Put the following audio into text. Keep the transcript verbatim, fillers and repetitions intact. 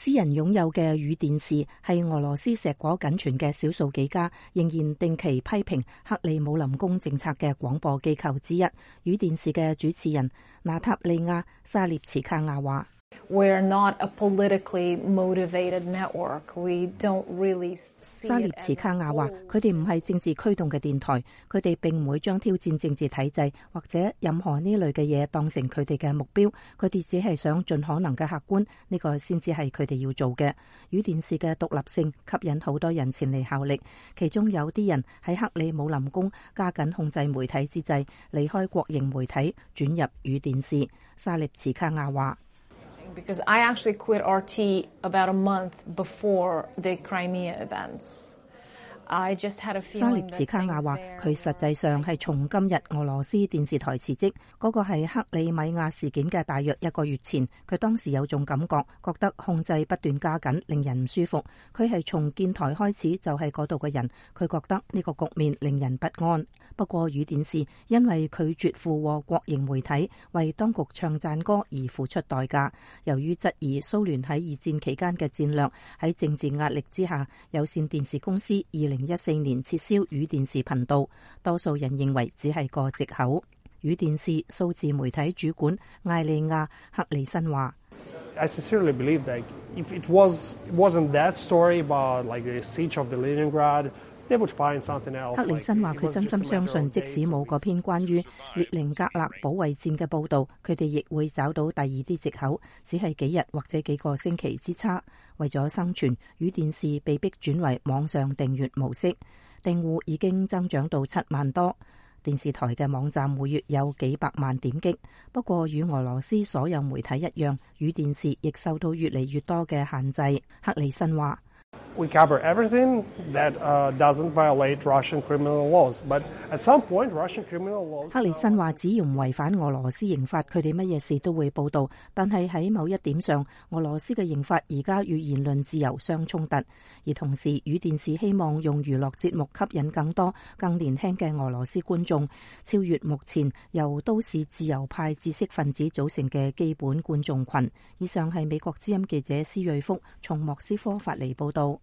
私人擁有嘅雨電視係俄羅斯碩果僅存嘅少數幾家仍然定期批評克里姆林宮政策嘅廣播機構之一。雨電視嘅主持人娜塔莉亞·沙列茨卡亞話 ：We're not a politically motivated network. We don't really see it as 沙列茨卡亞話：佢哋唔係政治驅動嘅電台，佢哋並唔會將挑戰政治體制或者任何呢類嘅嘢當成佢哋嘅目標。佢哋只係想盡可能嘅客觀，呢個先至係佢哋要做嘅。雨電視嘅獨立性吸引好多人前嚟效力，其中有啲人喺克里姆林宮加緊控制媒體之際，離開國營媒體轉入雨電視。沙列茨卡亞話 ：Because I actually quit R T about a month before the Crimea events. I just had a feeling. 沙列茨卡亞話：佢實際上係從今日俄羅斯電視台辭職，嗰個係克里米亞事件嘅大約一個月前。佢當時有種感覺，覺得控制不斷加緊，令人唔舒服。佢係從建台開始就係嗰度嘅人，佢覺得呢個局面令人不安。不過雨電視因為拒絕附和國營媒體，為當局唱讚歌而付出代價。由於質疑蘇聯喺二戰期間嘅戰略，喺政治壓力之下，有線電視公司二零一四年撤銷雨電視頻道，多數人認為只係個藉口。雨電視數字媒體主管艾利亞·克里森話 ：I sincerely believe that if it was it wasn't that story about like the siege of the Leningrad, they would find something else. 克里森話：佢真心相信，即使冇嗰篇關於列寧格勒保衛戰嘅報導，佢哋亦會找到第二啲藉口，只係幾日或者幾個星期之差。為咗生存，雨電視被迫轉為網上訂閱模式，訂戶已經增長到七萬多。電視台嘅網站每月有幾百萬點擊。不過與俄羅斯所有媒體一樣，雨電視亦受到越嚟越多嘅限制。克里森話 ：We cover everything that uh, doesn't violate Russian criminal laws, but at some point, Russian criminal laws. 克里森話：只要唔違反俄羅斯刑法，佢哋乜嘢事都會報導。但係喺某一點上，俄羅斯嘅刑法而家與言論自由相衝突。而同時，雨電視希望用娛樂節目吸引更多、更年輕嘅俄羅斯觀眾，超越目前由都市自由派知識分子組成嘅基本觀眾群。以上係美國之音記者施瑞福從莫斯科發嚟報導。